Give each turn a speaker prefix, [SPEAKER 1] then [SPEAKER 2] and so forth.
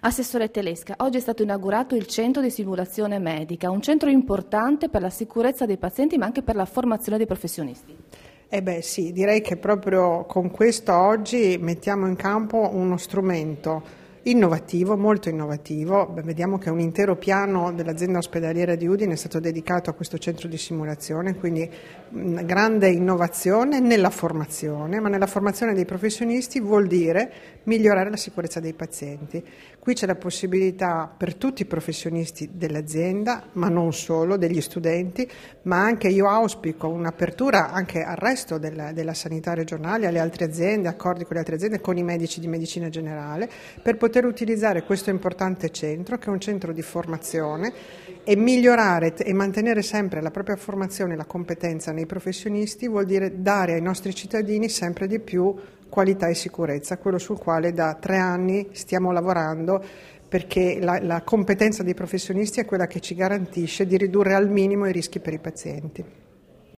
[SPEAKER 1] Assessore Telesca, oggi è stato inaugurato il centro di simulazione medica, un centro importante per la sicurezza dei pazienti ma anche per la formazione dei professionisti.
[SPEAKER 2] Sì, direi che proprio con questo oggi mettiamo in campo uno strumento innovativo, molto innovativo. Vediamo che un intero piano dell'azienda ospedaliera di Udine è stato dedicato a questo centro di simulazione, quindi grande innovazione nella formazione, ma nella formazione dei professionisti vuol dire migliorare la sicurezza dei pazienti. Qui c'è la possibilità per tutti i professionisti dell'azienda, ma non solo, degli studenti, ma anche io auspico un'apertura anche al resto della sanità regionale, alle altre aziende, accordi con le altre aziende, con i medici di medicina generale, per poter utilizzare questo importante centro, che è un centro di formazione, e migliorare e mantenere sempre la propria formazione e la competenza nei professionisti vuol dire dare ai nostri cittadini sempre di più qualità e sicurezza, quello sul quale da 3 anni stiamo lavorando, perché la competenza dei professionisti è quella che ci garantisce di ridurre al minimo i rischi per i pazienti.